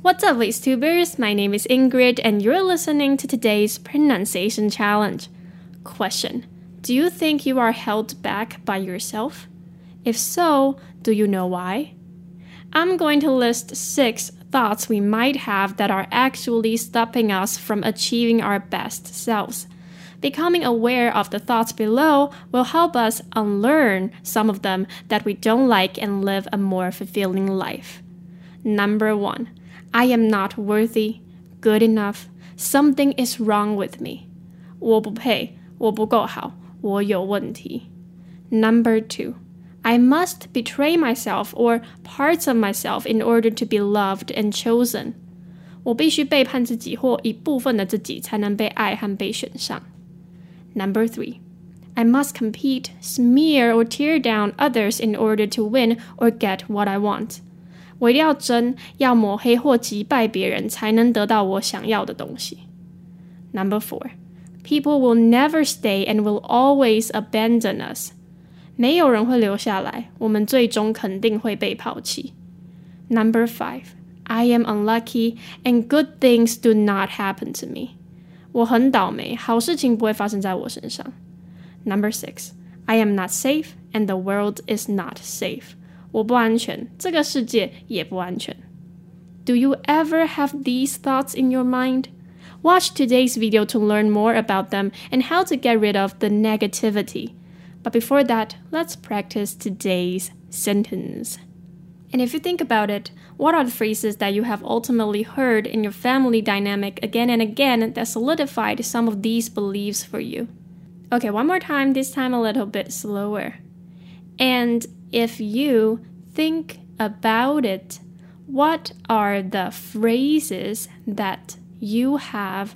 What's up, VoiceTubers? My name is Ingrid, and you're listening to today's pronunciation challenge. Question: Do you think you are held back by yourself? If so, do you know why? I'm going to list 6 thoughts we might have that are actually stopping us from achieving our best selves. Becoming aware of the thoughts below will help us unlearn some of them that we don't like and live a more fulfilling life. Number 1, I am not worthy, good enough, something is wrong with me. 我不配，我不够好，我有问题。Number 2, I must betray myself or parts of myself in order to be loved and chosen. 我必须背叛自己或一部分的自己才能被爱和被选上。Number 3, I must compete, smear or tear down others in order to win or get what I want. 我一定要争，要抹黑或击败别人才能得到我想要的东西。Number 4, people will never stay and will always abandon us. 没有人会留下来，我们最终肯定会被抛弃。Number 5, I am unlucky and good things do not happen to me. 我很倒霉，好事情不会发生在我身上。Number 6, I am not safe and the world is not safe. 我不安全，这个世界也不安全。Do you ever have these thoughts in your mind? Watch today's video to learn more about them and how to get rid of the negativity. But before that, let's practice today's sentence. And if you think about it, what are the phrases that you have ultimately heard in your family dynamic again and again that solidified some of these beliefs for you? Okay, one more time, this time a little bit slower. And if you think about it, what are the phrases that you have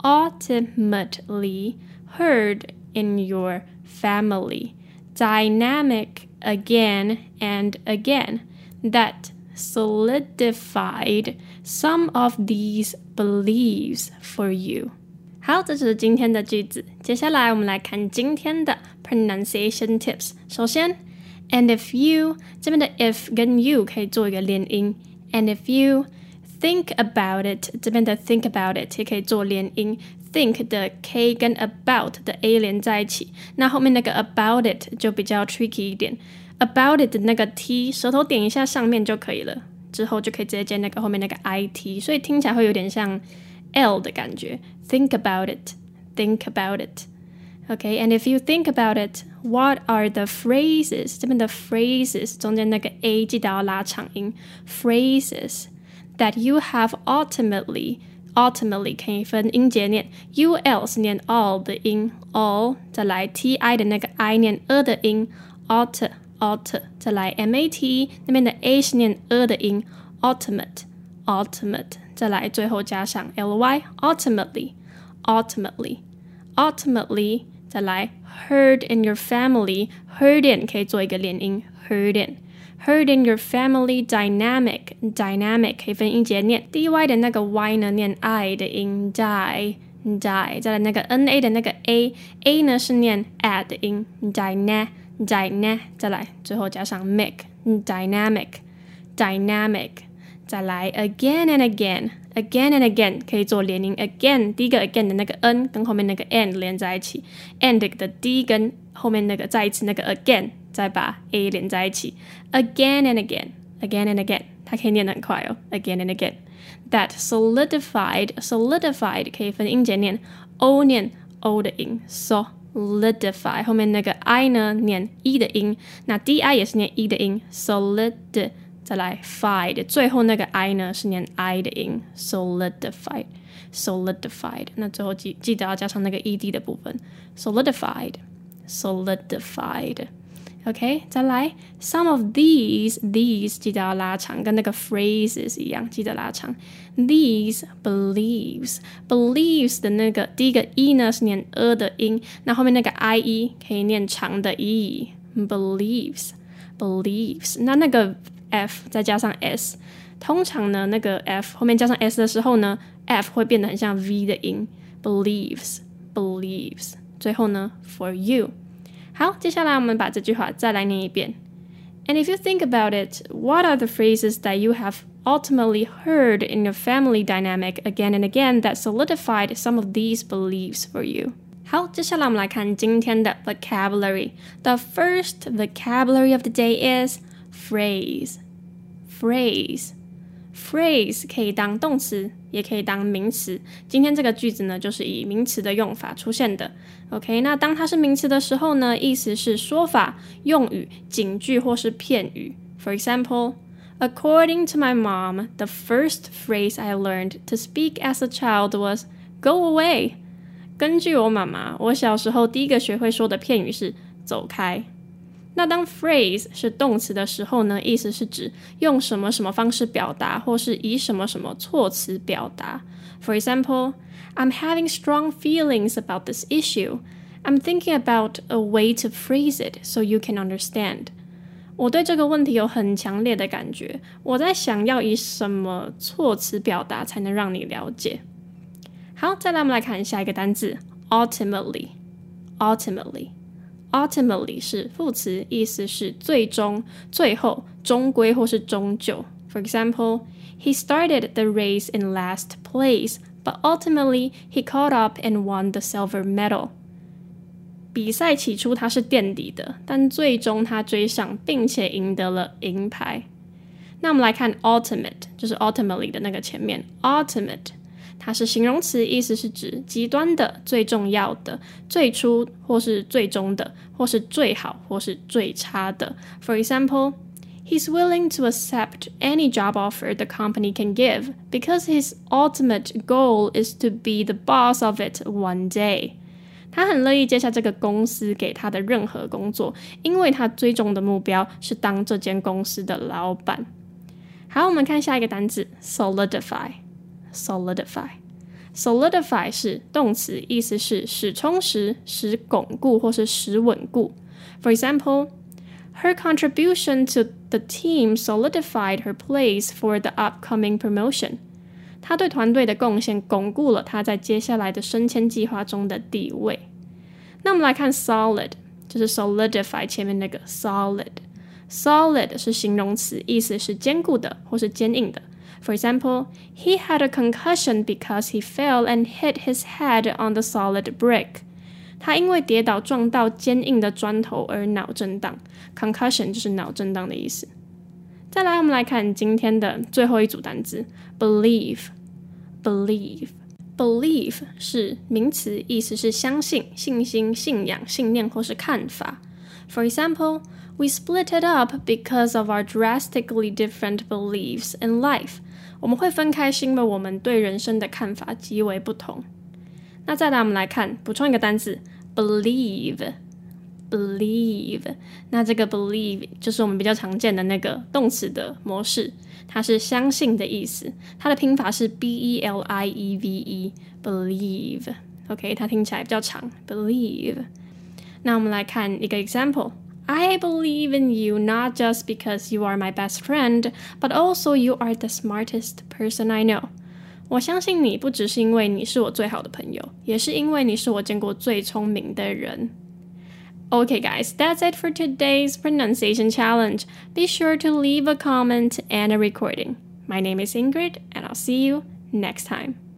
ultimately heard in your family dynamic again and again that solidified some of these beliefs for you? 好，这就是今天的句子。接下来我们来看今天的 pronunciation tips。首先 and if you 这边的 if 跟 you 可以做一个连音 and if you think about it 这边的 think about it 也可以做连音 think 的 K 跟 about 的 A 连在一起，那后面那个 about it 就比较 tricky 一点， about it 的那个 T 舌头点一下上面就可以了，之后就可以直接接那个后面那个 IT， 所以听起来会有点像 L 的感觉。 think about it, think about it. Okay, and if you think about it, what are the phrases 这边的 phrases 中间那个 A 记得要拉长音 phrases that you have ultimately 可以分音节念 UL 是念 all 的音 all， 再来 TI 的那个 I 念的音 alter， 再来 MAT 那边的 A 是念的音 ultimate， 再来最后加上 LY ultimately， 再来 heard in your family heard in 可以做一个连音 heard in your family dynamic 可以分音节念 DY 的那个 Y 呢念 I 的音 die， 再来那个 NA 的那个 A 呢是念 A 的音 dyna， 再来最后加上 make dynamic， 再来 again and again 可以做连音 again， 第一个 again 的那个 N 跟后面那个 and 连在一起 and 的 D 跟后面那个再一次那个 again 再把 A 连在一起 again and again 它可以念得很快哦 again and again that solidified 可以分音节念 O 念 O 的音 solidify 后面那个 I 呢念 E 的音，那 DI 也是念 E 的音 solid，再来 fied 最后那个 I 呢是念 I 的音 solidified， 那最后记得要加上那个 ED 的部分 solidified OK， 再来 some of these 记得要拉长，跟那个 phrases 一样，记得拉长 these believes 的那个第一个 E 呢是念的音，那后面那个 IE 可以念长的 E believes， 那个F 再加上 S， 通常呢那个 F 后面加上 S 的时候呢 F 会变得很像 V 的音 believes， 最后呢 for you。 好，接下来我们把这句话再来念一遍。And if you think about it, what are the phrases that you have ultimately heard in your family dynamic again and again that solidified some of these beliefs for you. 好，接下来我们来看今天的 vocabulary. The first vocabulary of the day is phrase. Phrase 可以当动词，也可以当名词。今天这个句子呢，就是以名词的用法出现的。OK， 那当它是名词的时候呢，意思是说法、用语、警句或是片语。For example, according to my mom, the first phrase I learned to speak as a child was "Go away." 根据我妈妈，我小时候第一个学会说的片语是走开。那当 phrase 是动词的时候呢，意思是指用什么什么方式表达，或是以什么什么措辞表达。For example, I'm having strong feelings about this issue. I'm thinking about a way to phrase it so you can understand. 我对这个问题有很强烈的感觉，我在想要以什么措辞表达才能让你了解。好，再来我们来看下一个单字 ultimately 是副词，意思是最终、最后、终归或是终究。For example, he started the race in last place, but ultimately he caught up and won the silver medal. 比赛起初他是垫底的，但最终他追上并且赢得了银牌。那我们来看 ultimate， 就是 ultimately 的那个前面 ultimate。它是形容词，意思是指极端的、最重要的、最初或是最终的，或是最好或是最差的。For example, he's willing to accept any job offer the company can give because his ultimate goal is to be the boss of it one day. 他很乐意接下这个公司给他的任何工作，因为他最终的目标是当这间公司的老板。好，我们看下一个单字 solidify 是动词，意思是使充实、使巩固或是使稳固。For example, her contribution to the team solidified her place for the upcoming promotion. 她对团队的贡献巩固了她在接下来的升迁计划中的地位。那我们来看 solid， 就是 solidify 前面那个 solid 是形容词，意思是坚固的或是坚硬的。For example, he had a concussion because he fell and hit his head on the solid brick. 他因为跌倒撞到坚硬的砖头而脑震荡。Concussion 就是脑震荡的意思。再来，我们来看今天的最后一组单字 believe 是名词，意思是相信、信心、信仰、信念或是看法。For example, we split it up because of our drastically different beliefs in life. 我们会分开是因为我们对人生的看法极为不同。那再来我们来看，补充一个单字 believe。那这个 believe 就是我们比较常见的那个动词的模式，它是相信的意思，它的拼法是 B-E-L-I-E-V-E believe。 OK， 它听起来比较长 believe。 那我们来看一个 example。I believe in you not just because you are my best friend, but also you are the smartest person I know. 我相信你不只是因为你是我最好的朋友，也是因为你是我见过最聪明的人。Okay guys, that's it for today's pronunciation challenge. Be sure to leave a comment and a recording. My name is Ingrid, and I'll see you next time.